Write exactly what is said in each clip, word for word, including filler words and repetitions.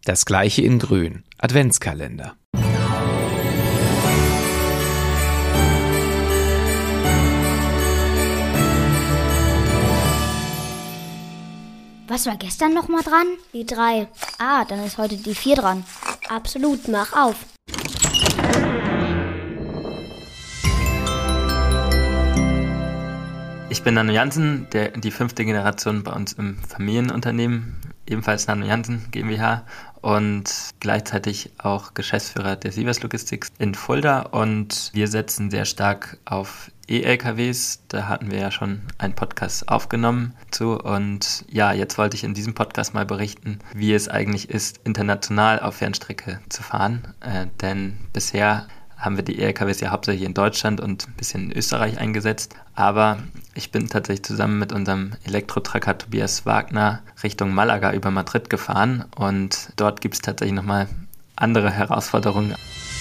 Das gleiche in grün. Adventskalender. Was war gestern nochmal dran? Die drei. Ah, dann ist heute die vier dran. Absolut, mach auf. Ich bin Nano Jansen, der, die fünfte Generation bei uns im Familienunternehmen, ebenfalls Nano Jansen GmbH und gleichzeitig auch Geschäftsführer der Sievers Logistics in Fulda, und wir setzen sehr stark auf E-L K Ws. Da hatten wir ja schon einen Podcast aufgenommen zu, und ja, jetzt wollte ich in diesem Podcast mal berichten, wie es eigentlich ist, international auf Fernstrecke zu fahren, äh, denn bisher haben wir die E-L K Ws ja hauptsächlich in Deutschland und ein bisschen in Österreich eingesetzt. Aber ich bin tatsächlich zusammen mit unserem Elektrotracker Tobias Wagner Richtung Malaga über Madrid gefahren, und dort gibt es tatsächlich nochmal andere Herausforderungen.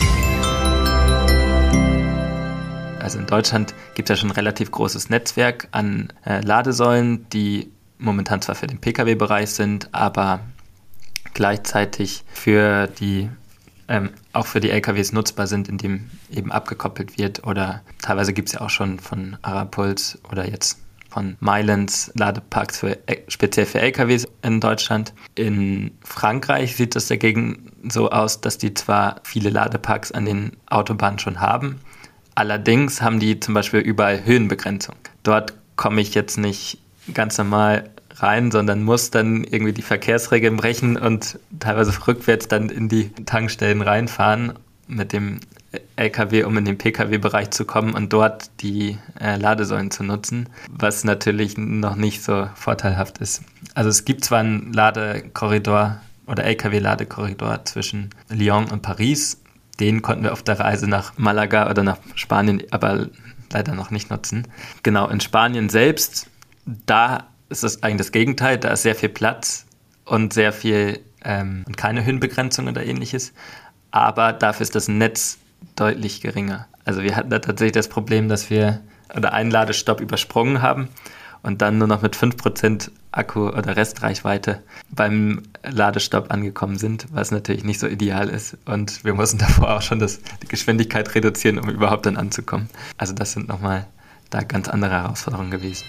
Also in Deutschland gibt es ja schon ein relativ großes Netzwerk an äh, Ladesäulen, die momentan zwar für den Pkw-Bereich sind, aber gleichzeitig für die Ähm, auch für die L K Ws nutzbar sind, indem eben abgekoppelt wird, oder teilweise gibt es ja auch schon von Arapuls oder jetzt von Milence Ladeparks für, speziell für L K Ws in Deutschland. In Frankreich sieht es dagegen so aus, dass die zwar viele Ladeparks an den Autobahnen schon haben, allerdings haben die zum Beispiel überall Höhenbegrenzung. Dort komme ich jetzt nicht ganz normal rein, sondern muss dann irgendwie die Verkehrsregeln brechen und teilweise rückwärts dann in die Tankstellen reinfahren mit dem L K W, um in den Pkw-Bereich zu kommen und dort die äh, Ladesäulen zu nutzen, was natürlich noch nicht so vorteilhaft ist. Also es gibt zwar einen Ladekorridor oder L K W-Ladekorridor zwischen Lyon und Paris, den konnten wir auf der Reise nach Malaga oder nach Spanien aber leider noch nicht nutzen. Genau, in Spanien selbst, da ist das eigentlich das Gegenteil, da ist sehr viel Platz und sehr viel ähm, und keine Höhenbegrenzung oder ähnliches, aber dafür ist das Netz deutlich geringer. Also wir hatten da tatsächlich das Problem, dass wir oder einen Ladestopp übersprungen haben und dann nur noch mit fünf Prozent Akku oder Restreichweite beim Ladestopp angekommen sind, was natürlich nicht so ideal ist, und wir mussten davor auch schon das, die Geschwindigkeit reduzieren, um überhaupt dann anzukommen. Also das sind nochmal da ganz andere Herausforderungen gewesen.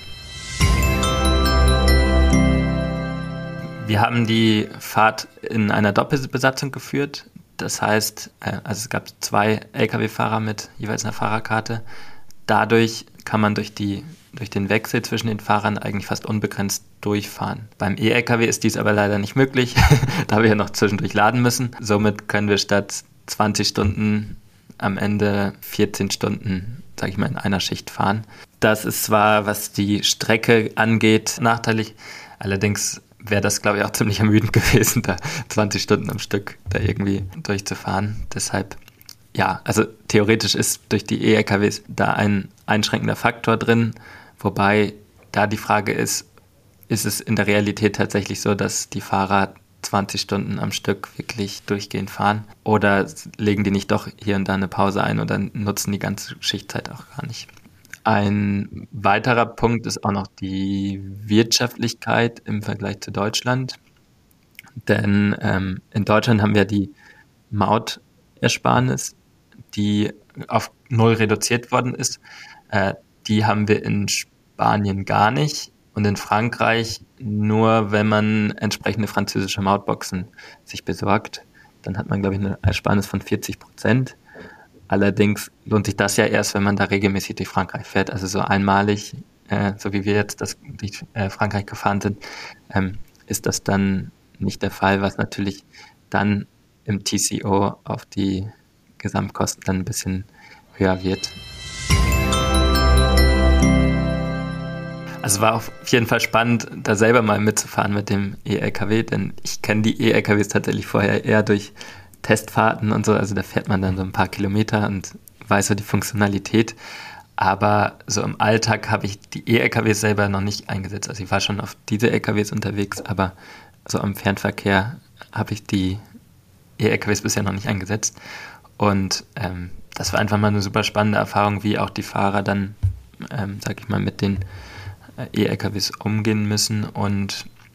Wir haben die Fahrt in einer Doppelbesatzung geführt. Das heißt, also es gab zwei L K W-Fahrer mit jeweils einer Fahrerkarte. Dadurch kann man durch, die, durch den Wechsel zwischen den Fahrern eigentlich fast unbegrenzt durchfahren. Beim E-L K W ist dies aber leider nicht möglich, da wir ja noch zwischendurch laden müssen. Somit können wir statt zwanzig Stunden am Ende vierzehn Stunden, sage ich mal, in einer Schicht fahren. Das ist zwar, was die Strecke angeht, nachteilig. Allerdings wäre das, glaube ich, auch ziemlich ermüdend gewesen, da zwanzig Stunden am Stück da irgendwie durchzufahren. Deshalb, ja, also theoretisch ist durch die E-L K Ws da ein einschränkender Faktor drin, wobei da die Frage ist, ist es in der Realität tatsächlich so, dass die Fahrer zwanzig Stunden am Stück wirklich durchgehend fahren, oder legen die nicht doch hier und da eine Pause ein oder nutzen die ganze Schichtzeit auch gar nicht? Ein weiterer Punkt ist auch noch die Wirtschaftlichkeit im Vergleich zu Deutschland. Denn ähm, in Deutschland haben wir die Mautersparnis, die auf null reduziert worden ist. Äh, die haben wir in Spanien gar nicht. Und in Frankreich nur, wenn man entsprechende französische Mautboxen sich besorgt. Dann hat man, glaube ich, eine Ersparnis von vierzig Prozent. Allerdings lohnt sich das ja erst, wenn man da regelmäßig durch Frankreich fährt. Also so einmalig, äh, so wie wir jetzt das durch äh, Frankreich gefahren sind, ähm, ist das dann nicht der Fall, was natürlich dann im T C O auf die Gesamtkosten dann ein bisschen höher wird. Also war auf jeden Fall spannend, da selber mal mitzufahren mit dem E-L K W, denn ich kenne die E-L K Ws tatsächlich vorher eher durch Testfahrten und so, also da fährt man dann so ein paar Kilometer und weiß so die Funktionalität, aber so im Alltag habe ich die E-L K Ws selber noch nicht eingesetzt. Also ich war schon auf diese L K Ws unterwegs, aber so am Fernverkehr habe ich die E-L K Ws bisher noch nicht eingesetzt, und ähm, das war einfach mal eine super spannende Erfahrung, wie auch die Fahrer dann, ähm, sag ich mal, mit den E-L K Ws umgehen müssen, und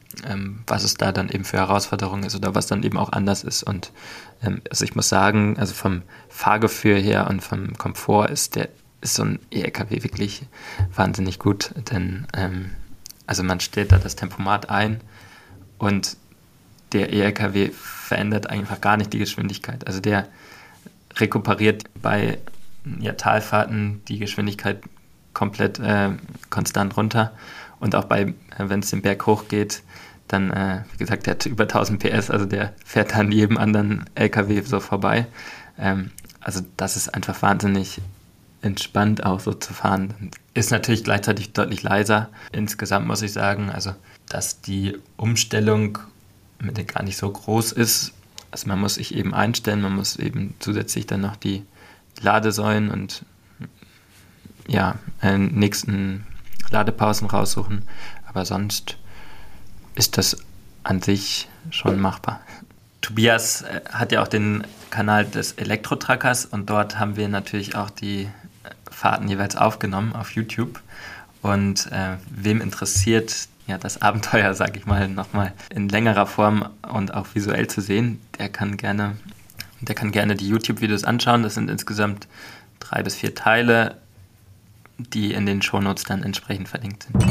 ähm, was es da dann eben für Herausforderungen ist oder was dann eben auch anders ist. Und ähm, also ich muss sagen, also vom Fahrgefühl her und vom Komfort ist der ist so ein E-L K W wirklich wahnsinnig gut, denn ähm, also man stellt da das Tempomat ein und der E-L K W verändert einfach gar nicht die Geschwindigkeit. Also der rekuperiert bei ja, Talfahrten die Geschwindigkeit komplett äh, konstant runter und auch bei, äh, wenn es den Berg hoch geht, dann, äh, wie gesagt, der hat über tausend P S, also der fährt an jedem anderen L K W so vorbei. Ähm, also das ist einfach wahnsinnig entspannt auch so zu fahren. Ist natürlich gleichzeitig deutlich leiser. Insgesamt muss ich sagen, also dass die Umstellung mit der gar nicht so groß ist. Also man muss sich eben einstellen, man muss eben zusätzlich dann noch die Ladesäulen und ja, äh, nächsten Ladepausen raussuchen. Aber sonst ist das an sich schon machbar. Tobias äh, hat ja auch den Kanal des Elektro-Truckers und dort haben wir natürlich auch die Fahrten jeweils aufgenommen auf YouTube. Und äh, wem interessiert ja das Abenteuer, sage ich mal, nochmal in längerer Form und auch visuell zu sehen, der kann gerne, der kann gerne die YouTube-Videos anschauen. Das sind insgesamt drei bis vier Teile, die in den Shownotes dann entsprechend verlinkt sind.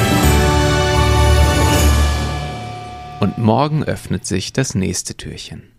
Und morgen öffnet sich das nächste Türchen.